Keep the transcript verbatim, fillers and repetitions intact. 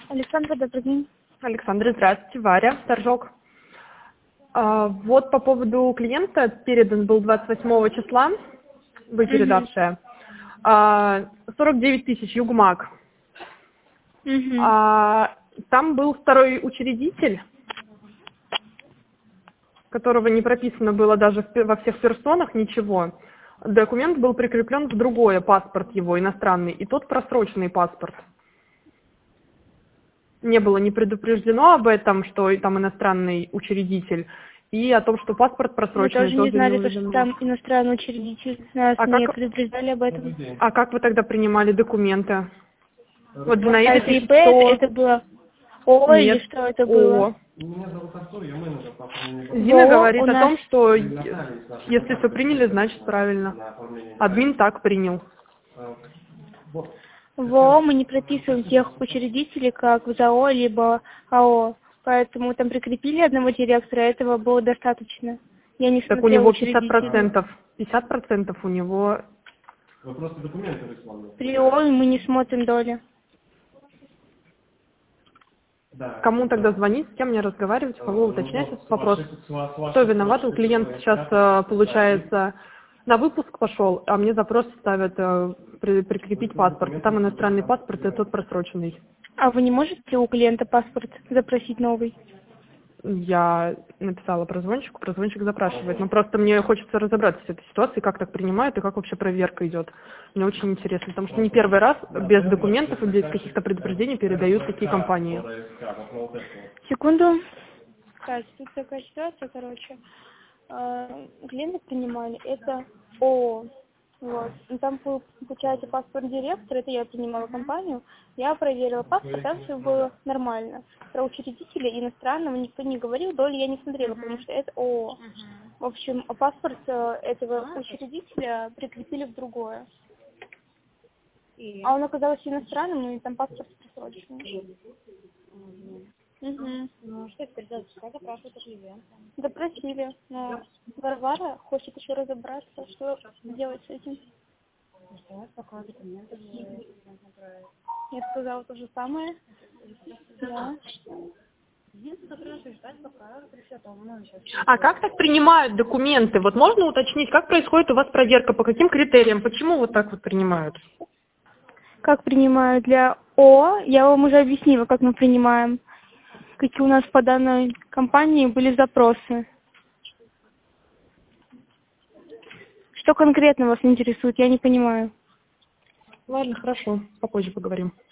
Александра, добрый день. Александра, здравствуйте. Варя, Торжок. А, вот по поводу клиента, передан был двадцать восьмого числа, вы передавшая, а, сорок девять тысяч, Югмак. Угу. А, там был второй учредитель, которого не прописано было даже в пе- во всех персонах, ничего. Документ был прикреплен в другое, паспорт его, иностранный, и тот просроченный паспорт. Не было не предупреждено об этом, что и там иностранный учредитель, и о том, что паспорт Мы просроченный, тоже не тоже не знали, то, что уведомлен. там иностранный учредитель. Нас А не как, предупреждали об этом. а как вы тогда принимали документы? Вот А Зинаида это пишет, ИП, это, что это было О или нет, что это было? О. Зина ВО говорит у о нас... том, что если все приняли, значит правильно. Админ так принял. ВО мы не прописываем тех учредителей, как в ЗАО, либо АО. Поэтому там прикрепили одного директора, этого было достаточно. Я не Так у смотрела него пятьдесят учредителей. процентов. пятьдесят процентов у него. Вы просто документы рисовали. При ООН мы не смотрим доли. Да. Кому тогда звонить, с кем мне разговаривать, у кого уточнять этот вопрос? Кто виноват? У клиента сейчас, э, получается, на выпуск пошел, а мне запрос ставят э, при- прикрепить паспорт. И там иностранный паспорт, и тот просроченный. А вы не можете у клиента паспорт запросить новый? Я написала прозвонщику, прозвонщик запрашивает. Но просто мне хочется разобраться с этой ситуацией, как так принимают и как вообще проверка идет. Мне очень интересно, потому что не первый раз без документов и без каких-то предупреждений передают такие компании. Секунду. Так, тут такая ситуация, короче. Э, Клиенты принимали, это ООО. Вот. И там, пол- получается, паспорт директора, это я принимала компанию, я проверила паспорт, там все было нормально. Про учредителя иностранного никто не говорил, доли я не смотрела, потому что это ООО. В общем, а паспорт э, этого учредителя прикрепили в другое. А он оказался иностранным, ну и там паспорт просроченный. Угу. Ну, что теперь делать? Пускай запрашивают у клиента. Допросили, но Варвара хочет еще разобраться, что делать с этим. Ждать, пока документы будут направить. Я сказала то же самое. Да. Единственное, запрашивать, ждать, пока пришьет. Ну, сейчас. А как так принимают документы? Вот можно уточнить, как происходит у вас проверка, по каким критериям, почему вот так вот принимают? Как принимаю для О, я вам уже объяснила, как мы принимаем. Какие у нас по данной компании были запросы. Что конкретно вас интересует, я не понимаю. Ладно, хорошо, попозже поговорим.